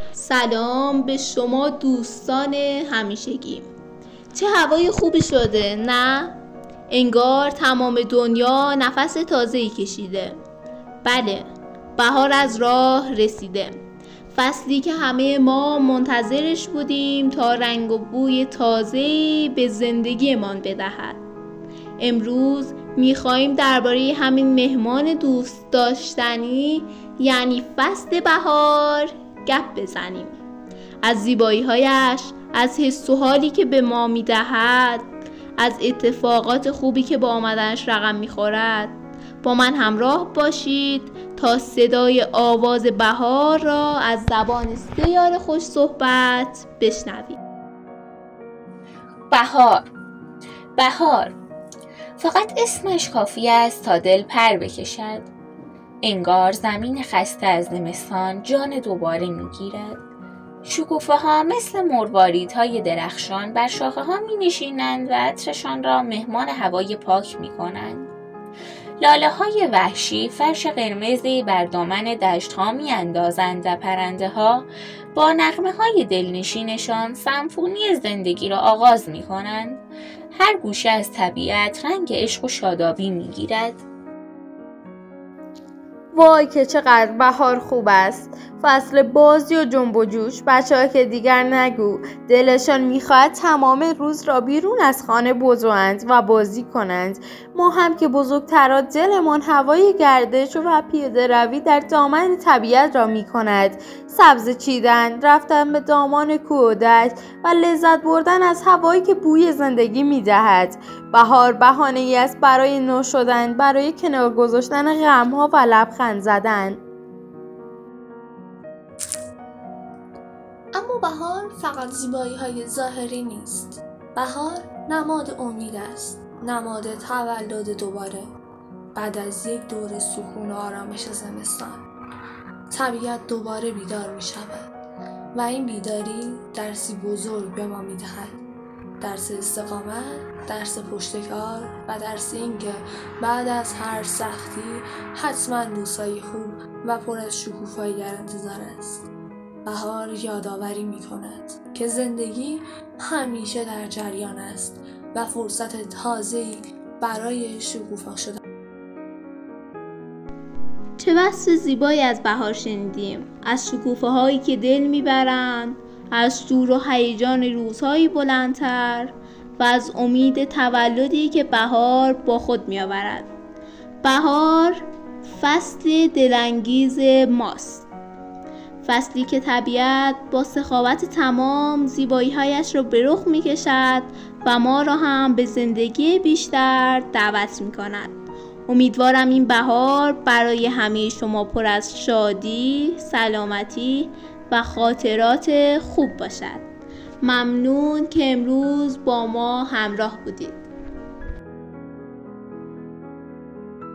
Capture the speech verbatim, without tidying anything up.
سلام به شما دوستان همیشگی. چه هوای خوبی شده نه؟ انگار تمام دنیا نفس تازه‌ای کشیده. بله، بهار از راه رسیده. فصلی که همه ما منتظرش بودیم تا رنگ و بوی تازه‌ای به زندگیمان بدهد. امروز می‌خوایم درباره همین مهمان دوست داشتنی یعنی فصل بهار گپ بزنیم. از زیبایی‌هایش، از حس و حالی که به ما می‌دهد، از اتفاقات خوبی که با آمدنش رقم می‌خورد. با من همراه باشید تا صدای آواز بهار را از زبان سه یار خوش صحبت بشنوید. بهار بهار فقط اسمش کافی است تا دل پر بکشد. انگار زمین خسته از زمستان جان دوباره میگیرد. شکوفه ها مثل مروارید های درخشان بر شاخه ها می نشینند و عطرشان را مهمان هوای پاک می کنند. لاله های وحشی فرش قرمزی بر دامن دشت ها می اندازند و پرنده ها با نغمه های دلنشینشان سمفونی زندگی را آغاز می کنند. هر گوشه از طبیعت رنگ عشق و شادابی می گیرد. وای که چقدر بهار خوب است. فصل بازی و جنب و جوش. بچه ها که دیگر نگو، دلشان میخواهد تمام روز را بیرون از خانه بزوند و بازی کنند. ما هم که بزرگترها دلمان هوای گردش و پیاده روی در دامن طبیعت را میکند. سبز چیدن، رفتن به دامان کوه و دشت و لذت بردن از هوایی که بوی زندگی میدهد. بهار بهانه‌ای است برای نو شدن، برای کنار گذاشتن غم‌ها و لبخند زدن. اما بهار فقط زیبایی‌های ظاهری نیست. بهار نماد امید است، نماد تولد دوباره. بعد از یک دور سکون و آرامش زمستان، طبیعت دوباره بیدار می شود و این بیداری درسی بزرگ به ما می دهد. درس استقامت، درس پشتکار و درس اینکه بعد از هر سختی حتما روزهای خوب و پر از شکوفایی در انتظار است. بهار یادآوری می کند که زندگی همیشه در جریان است و فرصت تازه‌ای برای شکوفا شدن. چه وصف زیبایی از بهار شنیدیم، از شکوفه هایی که دل میبرند، از شور و هیجان روزهای بلندتر و از امید تولدی که بهار با خود میآورد. بهار فصل دلانگیز ماست، فصلی که طبیعت با سخاوت تمام زیبایی‌هایش را به رخ می‌کشد و ما را هم به زندگی بیشتر دعوت می‌کند. امیدوارم این بهار برای همه شما پر از شادی، سلامتی و خاطرات خوب باشد. ممنون که امروز با ما همراه بودید.